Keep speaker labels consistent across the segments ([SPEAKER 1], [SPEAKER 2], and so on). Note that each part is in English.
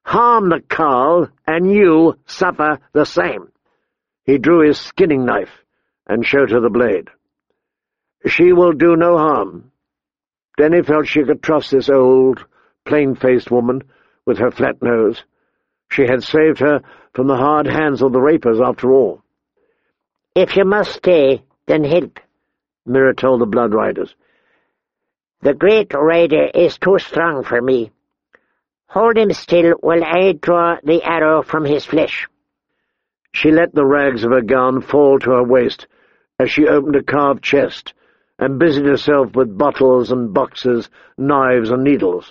[SPEAKER 1] harm the carl, and you suffer the same." He drew his skinning knife and showed her the blade. "She will do no harm." Denny felt she could trust this old, plain-faced woman with her flat nose. She had saved her from the hard hands of the rapers, after all.
[SPEAKER 2] "If you must stay, then help," Mira told the Blood Riders. "The great rider is too strong for me. Hold him still while I draw the arrow from his flesh."
[SPEAKER 1] She let the rags of her gown fall to her waist as she opened a carved chest and busied herself with bottles and boxes, knives and needles.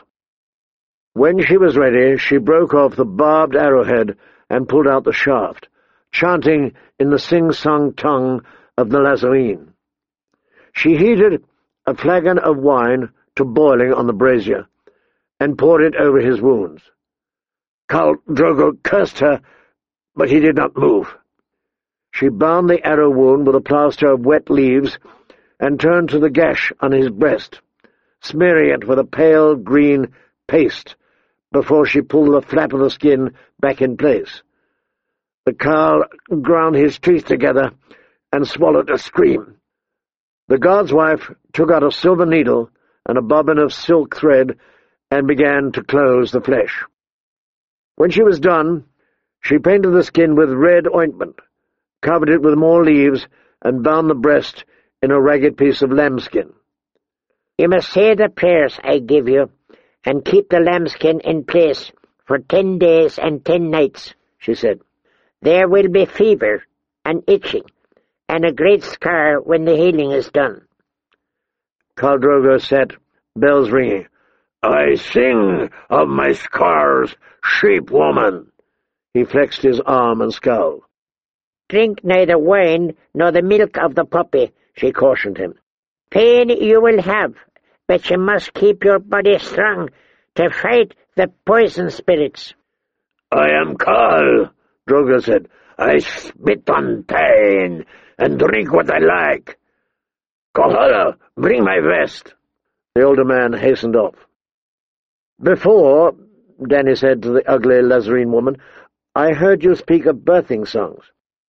[SPEAKER 1] When she was ready, she broke off the barbed arrowhead and pulled out the shaft, chanting in the sing-song tongue of the Lazarene. She heated a flagon of wine to boiling on the brazier and poured it over his wounds. Khal Drogo cursed her, but he did not move. She bound the arrow wound with a plaster of wet leaves and turned to the gash on his breast, smearing it with a pale green paste before she pulled the flap of the skin back in place. The carl ground his teeth together and swallowed a scream. The guard's wife took out a silver needle and a bobbin of silk thread and began to close the flesh. When she was done, she painted the skin with red ointment, covered it with more leaves, and bound the breast in a ragged piece of lambskin.
[SPEAKER 2] "You must say the prayers I give you, and keep the lambskin in place for 10 days and 10 nights, she said. "There will be fever and itching, and a great scar when the healing is done."
[SPEAKER 1] Khal Drogo sat, bells ringing. "I sing of my scars, sheep-woman." He flexed his arm and scowled.
[SPEAKER 2] "Drink neither wine nor the milk of the puppy," she cautioned him. "Pain you will have, but you must keep your body strong to fight the poison spirits."
[SPEAKER 1] "I am Khal," Drogo said. "I spit on pain and drink what I like. Kohala, bring my vest." The older man hastened off. "Before," Danny said to the ugly Lazarene woman, "I heard you speak of birthing songs."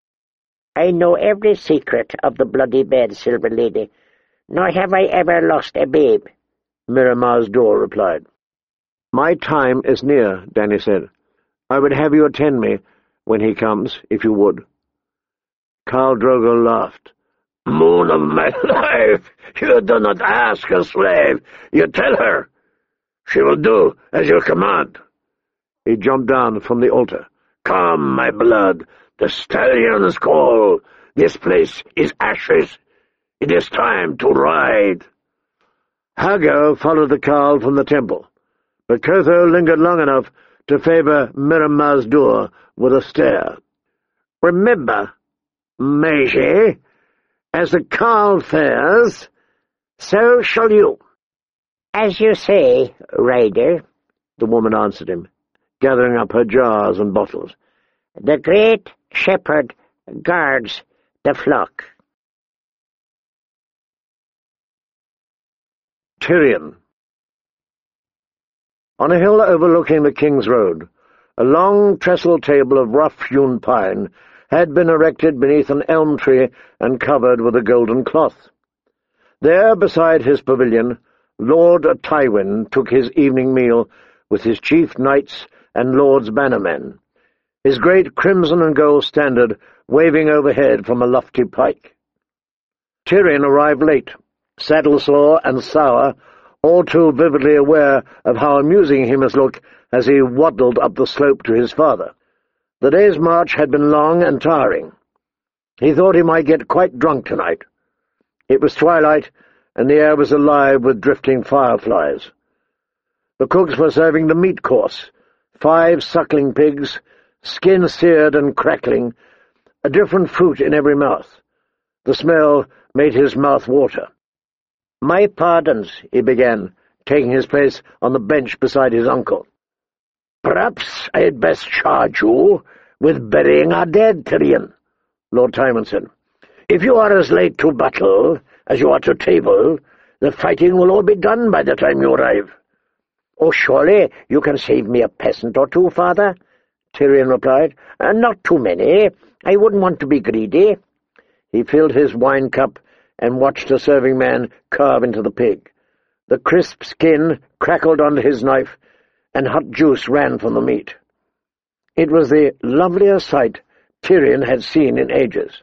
[SPEAKER 2] "I know every secret of the bloody bed, Silver Lady, nor have I ever lost a babe,"
[SPEAKER 1] Miramar's door replied. "My time is near," Danny said. "I would have you attend me when he comes, if you would." Khal Drogo laughed. "Moon of my life, you do not ask a slave, you tell her. She will do as you command." He jumped down from the altar. "Come, my blood, the stallions call. This place is ashes. It is time to ride." Hago followed the Khal from the temple, but Kotho lingered long enough to favor Miramar's door with a stare. "Remember, Meiji, as the Khal fares, so shall you."
[SPEAKER 2] "As you say, rider,"
[SPEAKER 1] the woman answered him, gathering up her jars and bottles.
[SPEAKER 2] "The great shepherd guards the flock."
[SPEAKER 1] Tyrion. On a hill overlooking the King's Road, a long trestle table of rough-hewn pine had been erected beneath an elm tree and covered with a golden cloth. There, beside his pavilion, Lord Tywin took his evening meal with his chief knights and lords' bannermen, his great crimson and gold standard waving overhead from a lofty pike. Tyrion arrived late, saddle-sore and sour, all too vividly aware of how amusing he must look as he waddled up the slope to his father. The day's march had been long and tiring. He thought he might get quite drunk tonight. It was twilight, and the air was alive with drifting fireflies. The cooks were serving the meat course, 5 suckling pigs, skin seared and crackling, a different fruit in every mouth. The smell made his mouth water. "My pardons," he began, taking his place on the bench beside his uncle. "Perhaps I had best charge you with burying our dead, Tyrion," Lord Tywin said. "If you are as late to battle as you are to table, the fighting will all be done by the time you arrive.
[SPEAKER 2] "Oh, surely you can save me a peasant or two, father," Tyrion replied. "Not too many. I wouldn't want to be greedy." He filled his wine cup and watched a serving man carve into the pig. The crisp skin crackled under his knife, and hot juice ran from the meat. It was the loveliest sight Tyrion had seen in ages.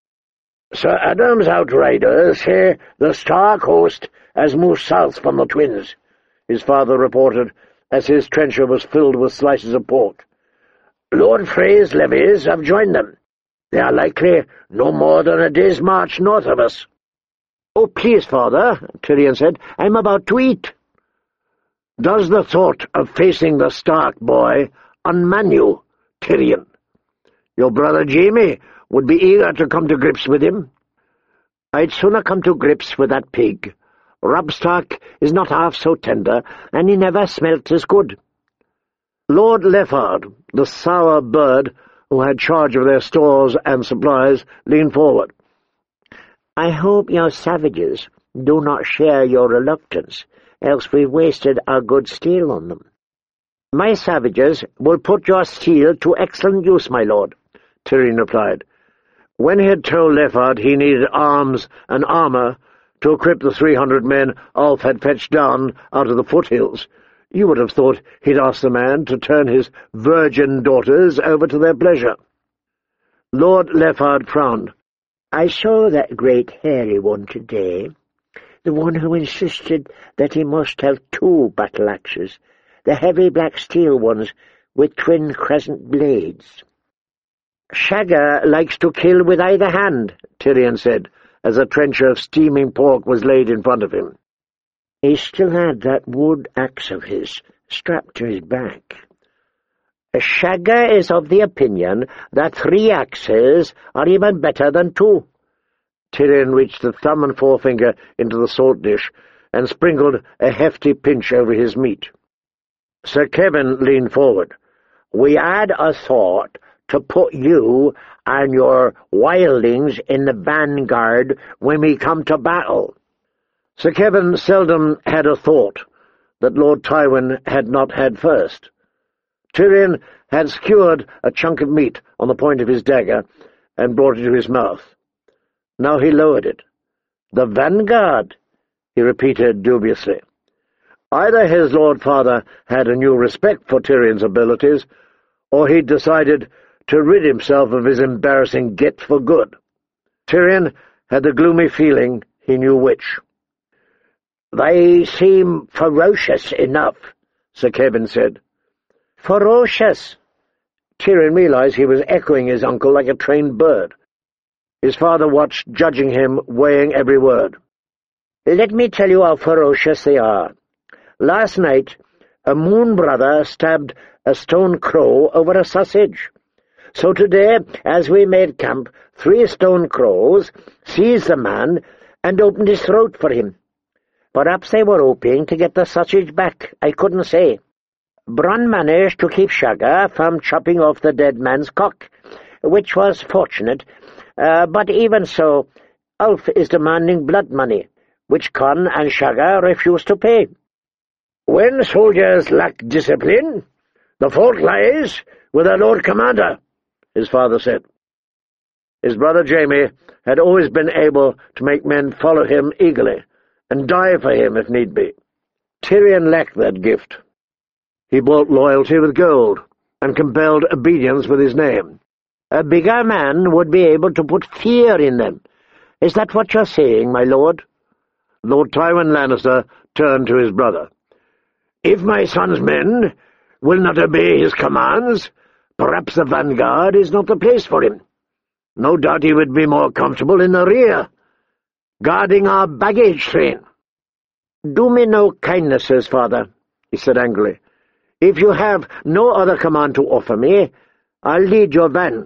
[SPEAKER 2] "Sir Adam's outriders say the Stark host has moved south from the Twins," his father reported, as his trencher was filled with slices of pork. "Lord Frey's levies have joined them. They are likely no more than a day's march north of us." "Oh, please, father," Tyrion said, "I'm about to eat." "Does the thought of facing the Stark boy unman you, Tyrion? Your brother Jaime would be eager to come to grips with him." "I'd sooner come to grips with that pig. Robb Stark is not half so tender, and he never smelt as good." Lord Leffard, the sour bird who had charge of their stores and supplies, leaned forward. "I hope your savages do not share your reluctance, else we've wasted our good steel on them." "My savages will put your steel to excellent use, my lord," Tyrion replied. When he had told Leffard he needed arms and armour to equip the 300 men Ulf had fetched down out of the foothills, you would have thought he'd asked the man to turn his virgin daughters over to their pleasure. Lord Leffard frowned. "I saw that great hairy one today, the one who insisted that he must have 2 battle-axes, the heavy black steel ones with twin crescent blades." "Shagga likes to kill with either hand," Tyrion said, as a trencher of steaming pork was laid in front of him. He still had that wood axe of his strapped to his back. "Shagga is of the opinion that 3 axes are even better than 2. Tyrion reached the thumb and forefinger into the salt dish and sprinkled a hefty pinch over his meat. Sir Kevin leaned forward. "We had a thought to put you and your wildlings in the vanguard when we come to battle." Sir Kevin seldom had a thought that Lord Tywin had not had first. Tyrion had skewered a chunk of meat on the point of his dagger and brought it to his mouth. Now he lowered it. "The vanguard," he repeated dubiously. Either his lord father had a new respect for Tyrion's abilities, or he'd decided to rid himself of his embarrassing git for good. Tyrion had the gloomy feeling he knew which. "They seem ferocious enough," Sir Kevin said. "Ferocious?" Tyrion realized he was echoing his uncle like a trained bird. His father watched, judging him, weighing every word. "Let me tell you how ferocious they are. Last night, a moon brother stabbed a stone crow over a sausage. So today, as we made camp, 3 stone crows seized the man and opened his throat for him. Perhaps they were hoping to get the sausage back, I couldn't say. Bronn managed to keep Shagga from chopping off the dead man's cock, which was fortunate, but even so, Ulf is demanding blood money, which Conn and Shagga refuse to pay." "When soldiers lack discipline, the fault lies with their Lord Commander," his father said. His brother Jaime had always been able to make men follow him eagerly, and die for him if need be. Tyrion lacked that gift. He bought loyalty with gold, and compelled obedience with his name. A bigger man would be able to put fear in them. Is that what you're saying, my lord? Lord Tywin Lannister turned to his brother. "If my son's men will not obey his commands, perhaps the vanguard is not the place for him. No doubt he would be more comfortable in the rear, guarding our baggage train." "Do me no kindnesses, father," he said angrily. "If you have no other command to offer me, I'll lead your van."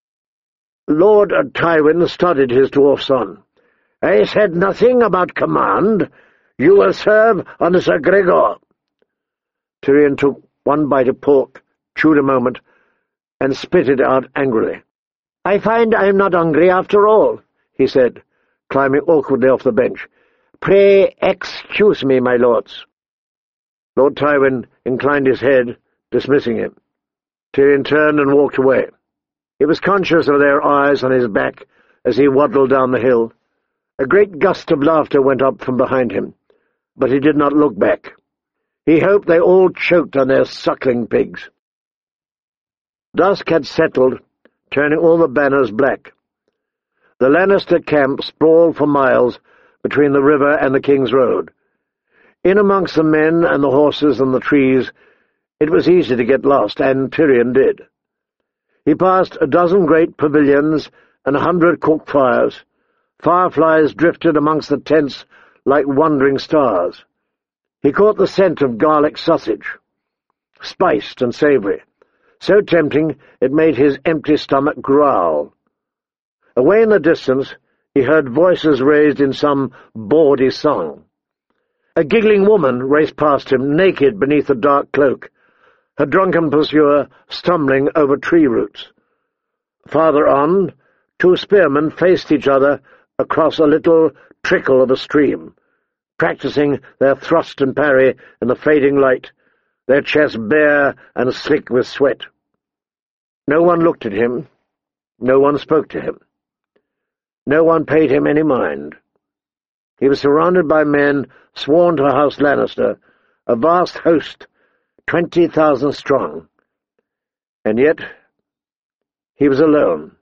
[SPEAKER 2] Lord Tywin studied his dwarf son. "I said nothing about command. You will serve under Sir Gregor." Tyrion took one bite of pork, chewed a moment, and spit it out angrily. "I find I am not hungry after all," he said, climbing awkwardly off the bench. "Pray excuse me, my lords."
[SPEAKER 1] Lord Tywin inclined his head, dismissing him. Tyrion turned and walked away. He was conscious of their eyes on his back as he waddled down the hill. A great gust of laughter went up from behind him, but he did not look back. He hoped they all choked on their suckling pigs. Dusk had settled, turning all the banners black. The Lannister camp sprawled for miles between the river and the King's Road. In amongst the men and the horses and the trees, it was easy to get lost, and Tyrion did. He passed a dozen great pavilions and 100 cook fires. Fireflies drifted amongst the tents like wandering stars. He caught the scent of garlic sausage, spiced and savoury, so tempting it made his empty stomach growl. Away in the distance he heard voices raised in some bawdy song. A giggling woman raced past him, naked beneath a dark cloak, her drunken pursuer stumbling over tree roots. Farther on, two spearmen faced each other across a little trickle of a stream, practising their thrust and parry in the fading light, their chests bare and slick with sweat. No one looked at him. No one spoke to him. No one paid him any mind. He was surrounded by men sworn to House Lannister, a vast host, 20,000 strong. And yet he was alone.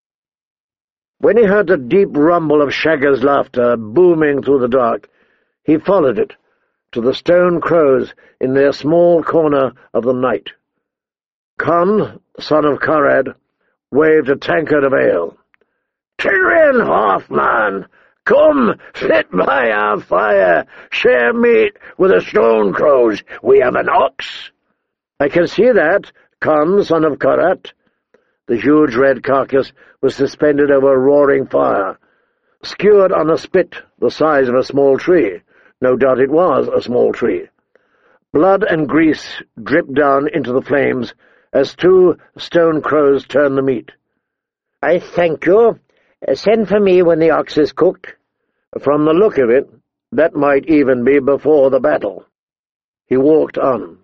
[SPEAKER 1] When he heard the deep rumble of Shagger's laughter booming through the dark, he followed it to the stone crows in their small corner of the night. Conn, son of Corrad, waved a tankard of ale. "Tyrion Hoffman, come, sit by our fire, share meat with the stone crows. We have an ox." "I can see that, Conn, son of Corrad." The huge red carcass was suspended over a roaring fire, skewered on a spit the size of a small tree. No doubt it was a small tree. Blood and grease dripped down into the flames as two stone crows turned the meat. "I thank you. Send for me when the ox is cooked." From the look of it, that might even be before the battle. He walked on.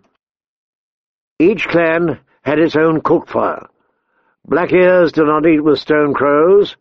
[SPEAKER 1] Each clan had its own cook fire. Black-Ears did not eat with Stone Crows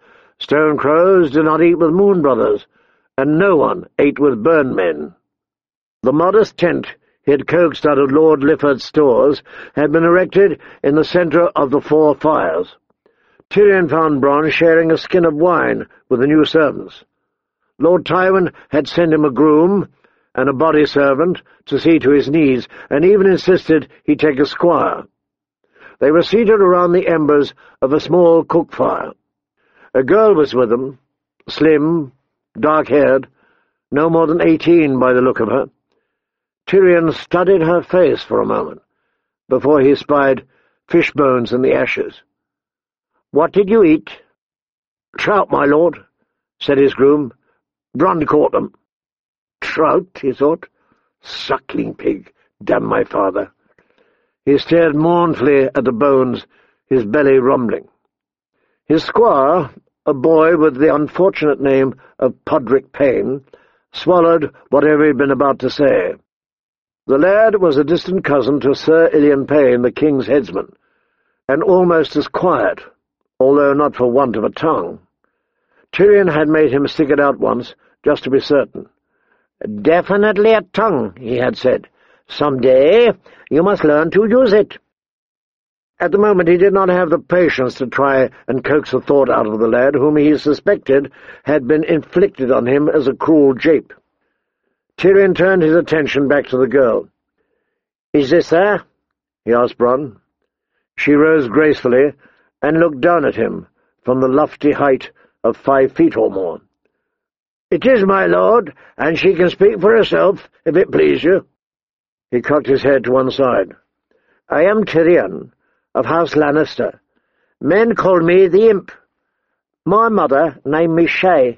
[SPEAKER 1] did not eat with Moon Brothers, and no one ate with Burn Men. The modest tent he had coaxed out of Lord Lifford's stores had been erected in the centre of the 4 fires. Tyrion found Bronn sharing a skin of wine with the new servants. Lord Tywin had sent him a groom and a body servant to see to his needs, and even insisted he take a squire. They were seated around the embers of a small cook fire. A girl was with them, slim, dark-haired, no more than 18 by the look of her. Tyrion studied her face for a moment, before he spied fish bones in the ashes. "What did you eat?" "Trout, my lord," said his groom. "Bronn caught them." Trout, he thought. Suckling pig, damn my father. He stared mournfully at the bones, his belly rumbling. His squire, a boy with the unfortunate name of Podrick Payne, swallowed whatever he had been about to say. The lad was a distant cousin to Sir Ilyn Payne, the king's headsman, and almost as quiet, although not for want of a tongue. Tyrion had made him stick it out once, just to be certain. "Definitely a tongue," he had said. "Some day you must learn to use it." At the moment he did not have the patience to try and coax a thought out of the lad, whom he suspected had been inflicted on him as a cruel jape. Tyrion turned his attention back to the girl. "Is this there?" he asked Bronn. She rose gracefully and looked down at him from the lofty height of 5 feet or more. "It is, my lord, and she can speak for herself, if it please you." He cocked his head to one side. "I am Tyrion, of House Lannister. Men call me the Imp. My mother named me Shay.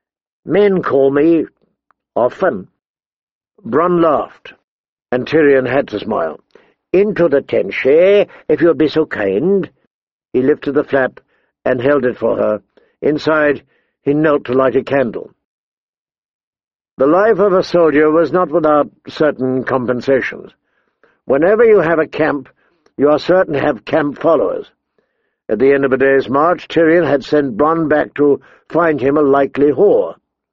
[SPEAKER 1] Men call me Often." Bronn laughed, and Tyrion had to smile. "Into the tent, Shay, if you'll be so kind." He lifted the flap and held it for her. Inside, he knelt to light a candle. The life of a soldier was not without certain compensations. Whenever you have a camp, you are certain to have camp followers. At the end of a day's march, Tyrion had sent Bronn back to find him a likely whore.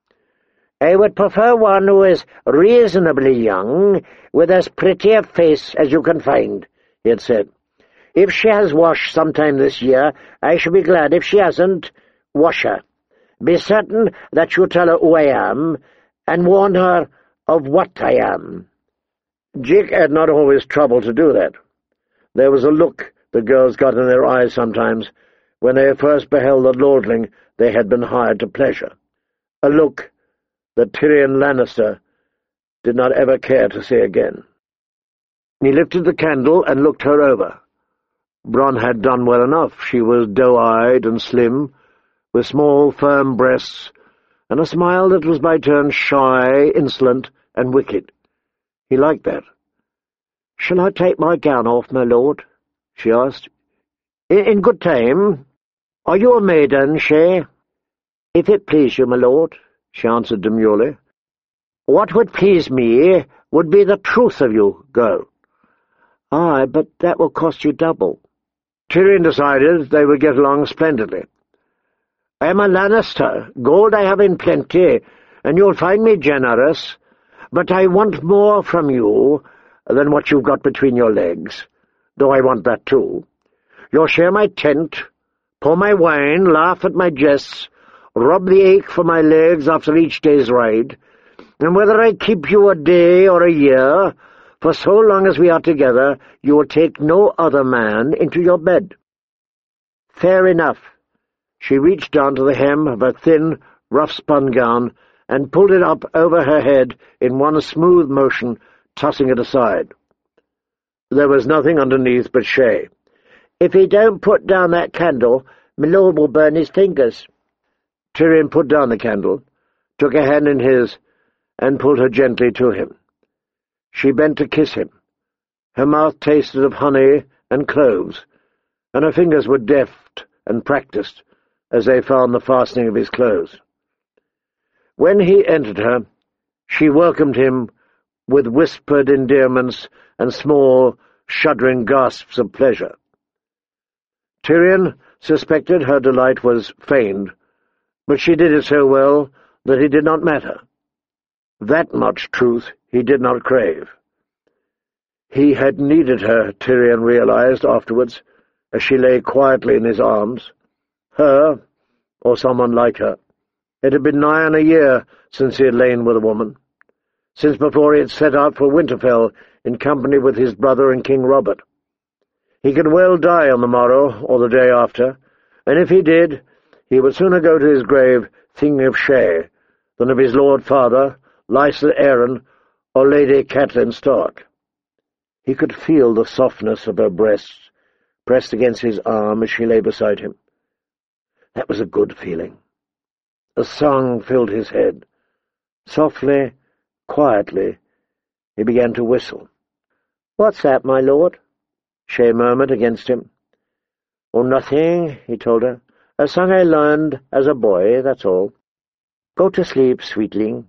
[SPEAKER 2] "I would prefer one who is reasonably young, with as pretty a face as you can find," he had said. "If she has washed sometime this year, I shall be glad. If she hasn't, wash her. Be certain that you tell her who I am, and warn her of what I am."
[SPEAKER 1] Jick had not always troubled to do that. There was a look the girls got in their eyes sometimes when they first beheld the lordling they had been hired to pleasure, a look that Tyrion Lannister did not ever care to see again. He lifted the candle and looked her over. Bronn had done well enough. She was doe-eyed and slim, with small, firm breasts, and a smile that was by turns shy, insolent, and wicked. He liked that. "Shall I take my gown off, my lord?" she asked. In good time. Are you a maiden, Shay?" "If it please you, my lord," she answered demurely. "What would please me would be the truth of you, girl." "Aye, but that will cost you double." Tyrion decided they would get along splendidly. "I am a Lannister. Gold I have in plenty, and you'll find me generous, but I want more from you than what you've got between your legs, though I want that too. You'll share my tent, pour my wine, laugh at my jests, rub the ache from my legs after each day's ride, and whether I keep you a day or a year, for so long as we are together, you will take no other man into your bed." "Fair enough." She reached down to the hem of her thin, rough-spun gown and pulled it up over her head in one smooth motion, tossing it aside. There was nothing underneath but Shay. "If he don't put down that candle, my lord will burn his fingers." Tyrion put down the candle, took her hand in his, and pulled her gently to him. She bent to kiss him. Her mouth tasted of honey and cloves, and her fingers were deft and practised as they found the fastening of his clothes. When he entered her, she welcomed him with whispered endearments and small, shuddering gasps of pleasure. Tyrion suspected her delight was feigned, but she did it so well that it did not matter. That much truth he did not crave. He had needed her, Tyrion realized afterwards, as she lay quietly in his arms. Her, or someone like her. It had been nigh on a year since he had lain with a woman, since before he had set out for Winterfell in company with his brother and King Robert. He could well die on the morrow or the day after, and if he did, he would sooner go to his grave thinking of Shay than of his lord father, Lysa Arryn, or Lady Catelyn Stark. He could feel the softness of her breasts pressed against his arm as she lay beside him. That was a good feeling. A song filled his head. Softly, quietly, he began to whistle. "What's that, my lord?" Shay murmured against him. "Oh, nothing," he told her. "A song I learned as a boy, that's all. Go to sleep, sweetling."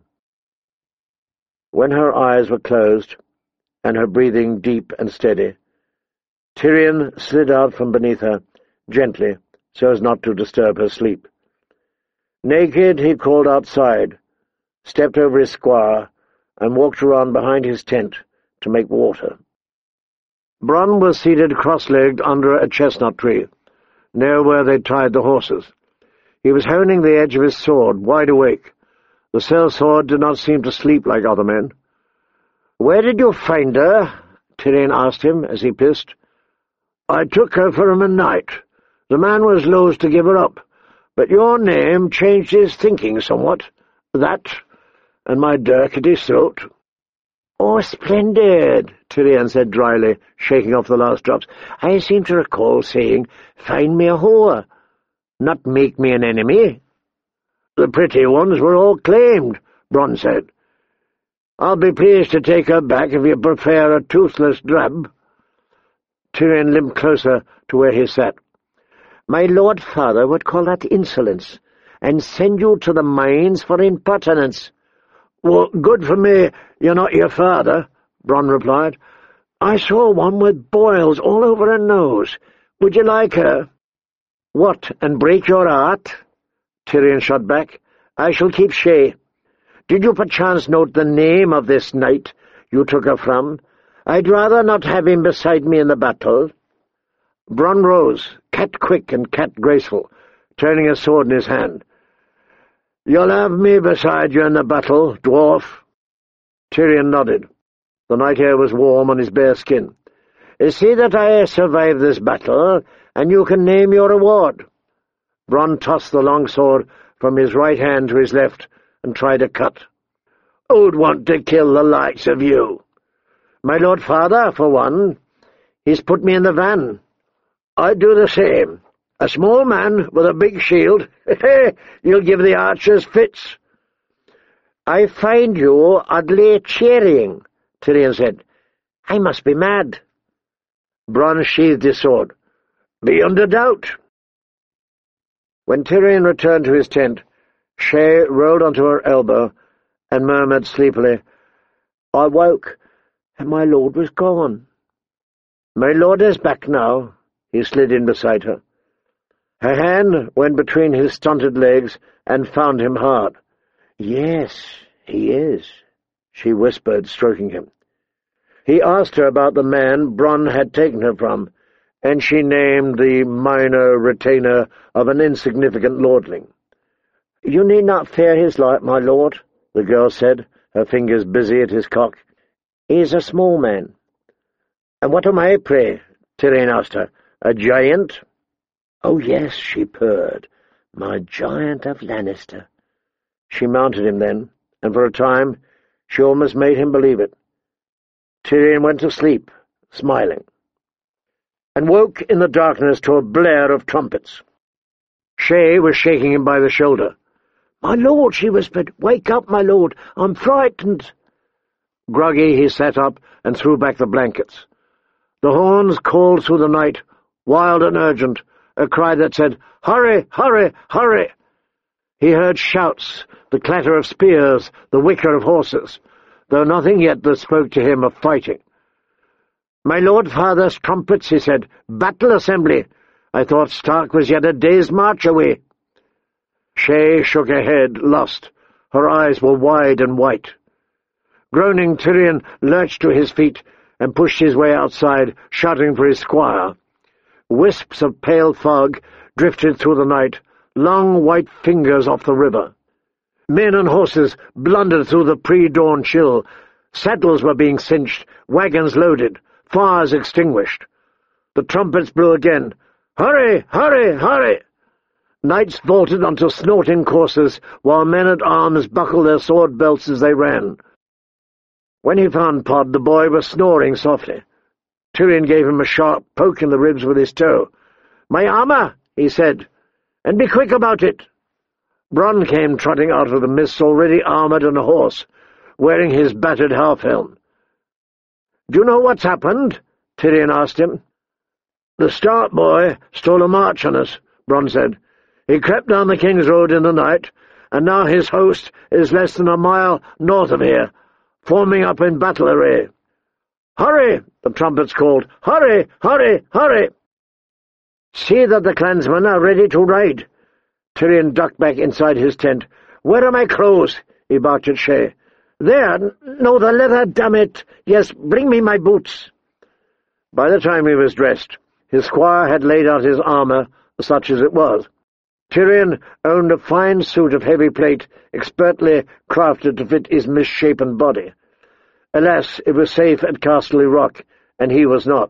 [SPEAKER 1] When her eyes were closed, and her breathing deep and steady, Tyrion slid out from beneath her, gently, so as not to disturb her sleep. Naked, he crawled outside, stepped over his squaw, and walked around behind his tent to make water. Bronn was seated cross-legged under a chestnut tree, near where they tied the horses. He was honing the edge of his sword, wide awake. The sellsword did not seem to sleep like other men. "Where did you find her?" Tyrion asked him as he pissed. "I took her from a knight. The man was loath to give her up, but your name changed his thinking somewhat. That, and my dirk at his throat." "Oh, splendid," Tyrion said dryly, shaking off the last drops. "I seem to recall saying, 'Find me a whore,' not make me an enemy." "The pretty ones were all claimed," Bronn said. "I'll be pleased to take her back if you prefer a toothless drab." Tyrion limped closer to where he sat. "My lord father would call that insolence, and send you to the mines for impertinence." "Well, good for me you're not your father," Bronn replied. "I saw one with boils all over her nose. Would you like her?" "What, and break your heart?" Tyrion shot back. "I shall keep Shay. Did you perchance note the name of this knight you took her from? I'd rather not have him beside me in the battle." Bronn rose, cat-quick and cat-graceful, turning his sword in his hand. "You'll have me beside you in the battle, dwarf." Tyrion nodded. The night air was warm on his bare skin. "See that I survive this battle, and you can name your reward." Bronn tossed the long sword from his right hand to his left and tried a cut. "Who'd want to kill the likes of you?" "My lord father, for one. He's put me in the van." "I'd do the same. A small man with a big shield. You'll give the archers fits." "I find you oddly cheering," Tyrion said. "I must be mad." Bronn sheathed his sword. "Beyond a doubt." When Tyrion returned to his tent, Shay rolled onto her elbow and murmured sleepily, "I woke, and my lord was gone." "My lord is back now." He slid in beside her. Her hand went between his stunted legs and found him hard. "Yes, he is," she whispered, stroking him. He asked her about the man Bronn had taken her from, and she named the minor retainer of an insignificant lordling. "You need not fear his life, my lord," the girl said, her fingers busy at his cock. "He is a small man." "And what am I, pray?" Tyrion asked her. "A giant?" "Oh, yes," she purred, "my giant of Lannister." She mounted him then, and for a time she almost made him believe it. Tyrion went to sleep, smiling, and woke in the darkness to a blare of trumpets. Shay was shaking him by the shoulder. "My lord," she whispered, "wake up, my lord, I'm frightened." Groggy, he sat up and threw back the blankets. The horns called through the night, wild and urgent, a cry that said, "Hurry, hurry, hurry!" He heard shouts, the clatter of spears, the whicker of horses, though nothing yet that spoke to him of fighting. "My lord father's trumpets," he said. "Battle assembly. I thought Stark was yet a day's march away." Shay shook her head, lost. Her eyes were wide and white. Groaning, Tyrion lurched to his feet and pushed his way outside, shouting for his squire. Wisps of pale fog drifted through the night, long white fingers off the river. Men and horses blundered through the pre-dawn chill. Saddles were being cinched, wagons loaded, fires extinguished. The trumpets blew again. "Hurry, hurry, hurry!" Knights vaulted onto snorting coursers, while men-at-arms buckled their sword belts as they ran. When he found Pod, the boy was snoring softly. Tyrion gave him a sharp poke in the ribs with his toe. "My armor," he said, "and be quick about it." Bronn came trotting out of the mist, already armored and a horse, wearing his battered half-helm. "Do you know what's happened?" Tyrion asked him. "The Stark boy stole a march on us," Bronn said. "He crept down the King's Road in the night, and now his host is less than a mile north of here, forming up in battle array." "Hurry!" the trumpets called. "Hurry! Hurry! Hurry!" "See that the clansmen are ready to ride." Tyrion ducked back inside his tent. "Where are my clothes?" he barked at Shay. "There! No, the leather, damn it! Yes, bring me my boots." By the time he was dressed, his squire had laid out his armor, such as it was. Tyrion owned a fine suit of heavy plate, expertly crafted to fit his misshapen body. Alas, it was safe at Casterly Rock, and he was not.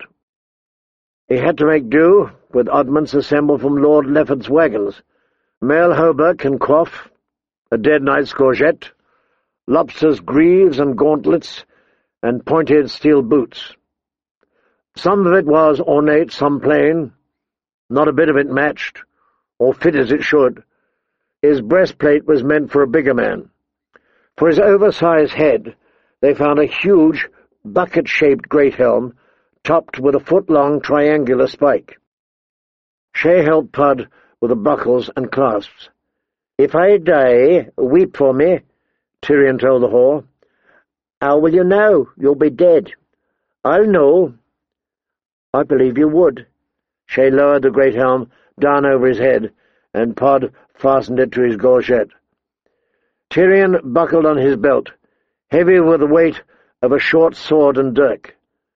[SPEAKER 1] He had to make do with oddments assembled from Lord Lefford's wagons, mail hauberk and coif, a dead knight's gorget, lobster's greaves and gauntlets, and pointed steel boots. Some of it was ornate, some plain. Not a bit of it matched, or fit as it should. His breastplate was meant for a bigger man. For his oversized head, they found a huge, bucket-shaped great helm, topped with a foot-long triangular spike. Shay helped Pod with the buckles and clasps. "If I die, weep for me," Tyrion told the whore.
[SPEAKER 2] How will you know? You'll be dead.
[SPEAKER 1] I'll know.
[SPEAKER 2] I believe you would.
[SPEAKER 1] Shay lowered the great helm down over his head, and Pod fastened it to his gorget. Tyrion buckled on his belt, heavy with the weight of a short sword and dirk.